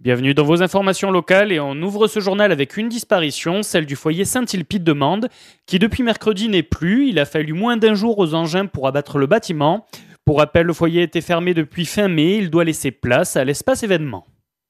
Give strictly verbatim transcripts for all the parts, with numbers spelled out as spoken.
Bienvenue dans vos informations locales et on ouvre ce journal avec une disparition, celle du foyer Saint-Ilpite de Mende, qui depuis mercredi n'est plus. Il a fallu moins d'un jour aux engins pour abattre le bâtiment. Pour rappel, le foyer était fermé depuis fin mai, il doit laisser place à l'espace événement.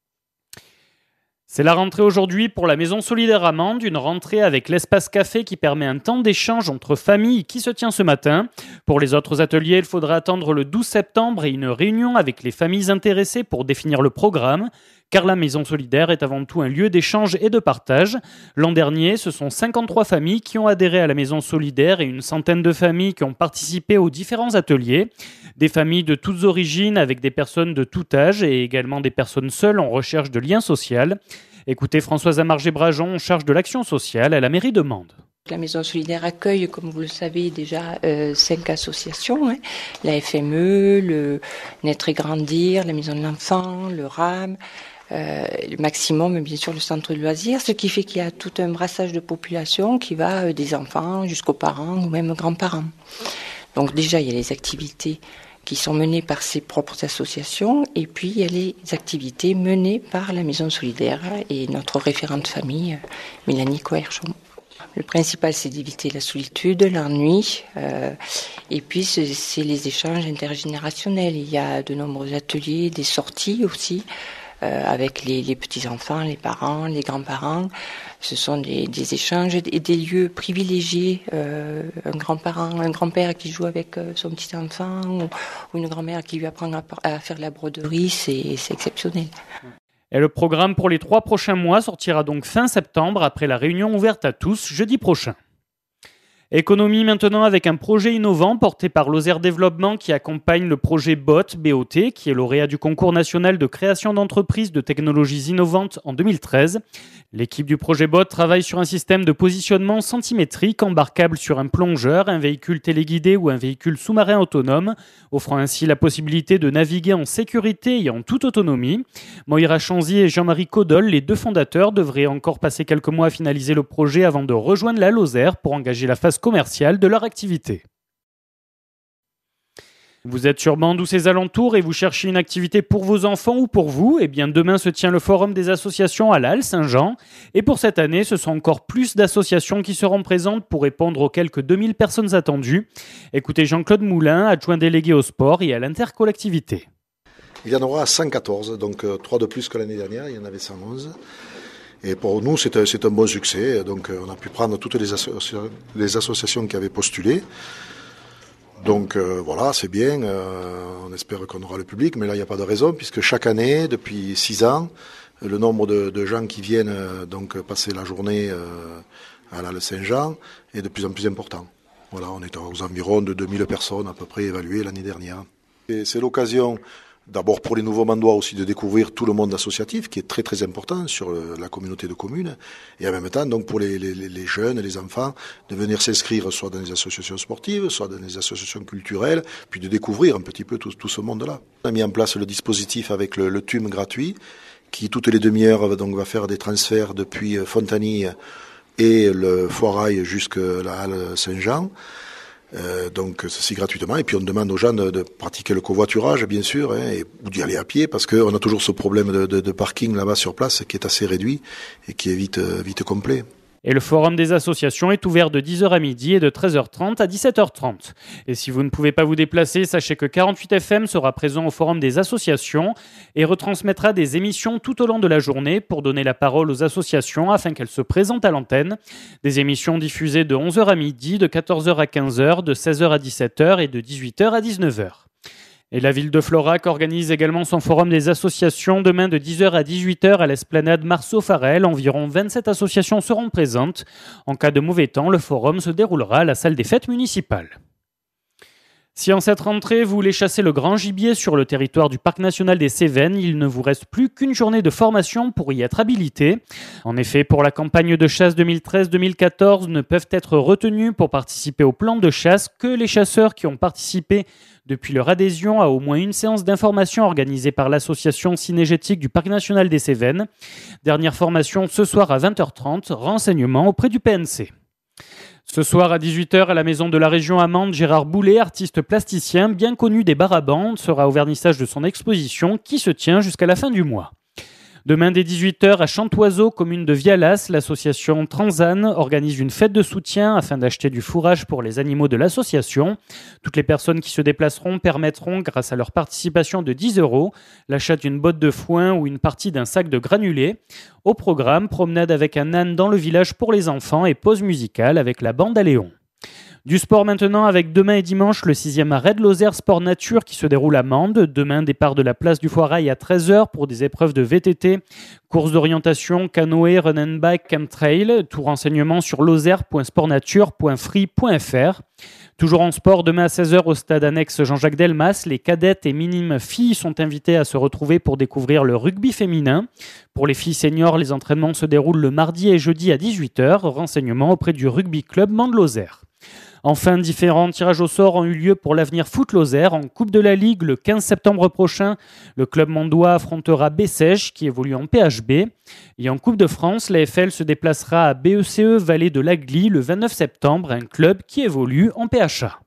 C'est la rentrée aujourd'hui pour la Maison Solidaire à Mende, une rentrée avec l'espace café qui permet un temps d'échange entre familles qui se tient ce matin. Pour les autres ateliers, il faudra attendre le douze septembre et une réunion avec les familles intéressées pour définir le programme, car la Maison Solidaire est avant tout un lieu d'échange et de partage. L'an dernier, ce sont cinquante-trois familles qui ont adhéré à la Maison Solidaire et une centaine de familles qui ont participé aux différents ateliers. Des familles de toutes origines avec des personnes de tout âge et également des personnes seules en recherche de liens sociaux. Écoutez Françoise Amargé-Brajon, en charge de l'action sociale à la mairie de Mende. La Maison Solidaire accueille, comme vous le savez déjà, euh, cinq associations. Hein. La F M E, le Naître et Grandir, la Maison de l'Enfant, le RAM, euh, le Maximum, bien sûr le Centre de loisirs, ce qui fait qu'il y a tout un brassage de population qui va euh, des enfants jusqu'aux parents ou même grands-parents. Donc déjà, il y a les activités qui sont menées par ses propres associations et puis il y a les activités menées par la Maison Solidaire et notre référente famille, Mélanie Coerchon. Le principal, c'est d'éviter la solitude, l'ennui, euh, et puis c'est, c'est les échanges intergénérationnels. Il y a de nombreux ateliers, des sorties aussi, euh, avec les, les petits-enfants, les parents, les grands-parents. Ce sont des, des échanges et des lieux privilégiés. Euh, un grand-parent, un grand-père qui joue avec son petit-enfant, ou, ou une grand-mère qui lui apprend à, à faire la broderie, c'est, c'est exceptionnel. Et le programme pour les trois prochains mois sortira donc fin septembre après la réunion ouverte à tous jeudi prochain. Économie maintenant avec un projet innovant porté par Lozère Développement qui accompagne le projet B O T, B O T, qui est lauréat du concours national de création d'entreprises de technologies innovantes en deux mille treize. L'équipe du projet B O T travaille sur un système de positionnement centimétrique embarquable sur un plongeur, un véhicule téléguidé ou un véhicule sous-marin autonome, offrant ainsi la possibilité de naviguer en sécurité et en toute autonomie. Moira Chanzy et Jean-Marie Caudol, les deux fondateurs, devraient encore passer quelques mois à finaliser le projet avant de rejoindre la Lozère pour engager la phase commerciale de leur activité. Vous êtes sur Mende ou ses alentours et vous cherchez une activité pour vos enfants ou pour vous, eh bien demain se tient le forum des associations à la Halle Saint-Jean. Et pour cette année, ce sont encore plus d'associations qui seront présentes pour répondre aux quelques deux mille personnes attendues. Écoutez Jean-Claude Moulin, adjoint délégué au sport et à l'intercollectivité. Il y en aura cent quatorze, donc trois de plus que l'année dernière, il y en avait cent onze. Et pour nous, c'est un, c'est un bon succès. Donc, on a pu prendre toutes les, associ- les associations qui avaient postulé. Donc, euh, voilà, c'est bien. Euh, on espère qu'on aura le public, mais là, il n'y a pas de raison, puisque chaque année, depuis six ans, le nombre de, de gens qui viennent euh, donc passer la journée euh, à la Saint-Jean est de plus en plus important. Voilà, on est aux environs de deux mille personnes à peu près évaluées l'année dernière. Et c'est l'occasion. D'abord pour les nouveaux Mendois aussi de découvrir tout le monde associatif qui est très très important sur la communauté de communes et en même temps donc pour les, les, les jeunes et les enfants de venir s'inscrire soit dans les associations sportives, soit dans les associations culturelles, puis de découvrir un petit peu tout, tout ce monde-là. On a mis en place le dispositif avec le, le T U M gratuit qui toutes les demi-heures donc va faire des transferts depuis Fontanille et le Foirail jusqu'à la Halle Saint-Jean. Euh, donc ceci gratuitement et puis on demande aux gens de, de pratiquer le covoiturage bien sûr hein, et, ou d'y aller à pied parce qu'on a toujours ce problème de, de, de parking là-bas sur place qui est assez réduit et qui est vite, vite complet. Et le forum des associations est ouvert de dix heures à midi et de treize heures trente à dix-sept heures trente. Et si vous ne pouvez pas vous déplacer, sachez que quarante-huit F M sera présent au forum des associations et retransmettra des émissions tout au long de la journée pour donner la parole aux associations afin qu'elles se présentent à l'antenne. Des émissions diffusées de onze heures à midi, de quatorze heures à quinze heures, de seize heures à dix-sept heures et de dix-huit heures à dix-neuf heures. Et la ville de Florac organise également son forum des associations demain de dix heures à dix-huit heures à l'esplanade Marceau-Farel. Environ vingt-sept associations seront présentes. En cas de mauvais temps, le forum se déroulera à la salle des fêtes municipales. Si en cette rentrée, vous voulez chasser le grand gibier sur le territoire du Parc national des Cévennes, il ne vous reste plus qu'une journée de formation pour y être habilité. En effet, pour la campagne de chasse deux mille treize deux mille quatorze, ne peuvent être retenus pour participer au plan de chasse que les chasseurs qui ont participé depuis leur adhésion à au moins une séance d'information organisée par l'association cinégétique du Parc national des Cévennes. Dernière formation ce soir à vingt heures trente, renseignements auprès du P N C. Ce soir à dix-huit heures à la Maison de la Région à Mende, Gérard Boulet, artiste plasticien bien connu des bars à bandes, sera au vernissage de son exposition qui se tient jusqu'à la fin du mois. Demain dès dix-huit heures à Chantoiseau, commune de Vialas, l'association Transanne organise une fête de soutien afin d'acheter du fourrage pour les animaux de l'association. Toutes les personnes qui se déplaceront permettront, grâce à leur participation de dix euros, l'achat d'une botte de foin ou une partie d'un sac de granulés. Au programme, promenade avec un âne dans le village pour les enfants et pause musicale avec la bande à Léon. Du sport maintenant avec demain et dimanche le sixième arrêt de Lozère Sport Nature qui se déroule à Mende. Demain, départ de la place du Foirail à treize heures pour des épreuves de V T T, courses d'orientation, canoë, run and bike, chemtrail. Tout renseignement sur lozère point sportnature point free point f r. Toujours en sport, demain à seize heures au stade annexe Jean-Jacques Delmas, les cadettes et minimes filles sont invitées à se retrouver pour découvrir le rugby féminin. Pour les filles seniors, les entraînements se déroulent le mardi et jeudi à dix-huit heures. Renseignements auprès du rugby club Mende-Lozère. Enfin, différents tirages au sort ont eu lieu pour l'avenir foot Lozère. En Coupe de la Ligue, le quinze septembre prochain, le club mondois affrontera Bessèges qui évolue en P H B. Et en Coupe de France, la F L se déplacera à B E C E Vallée de l'Agly le vingt-neuf septembre, un club qui évolue en P H A.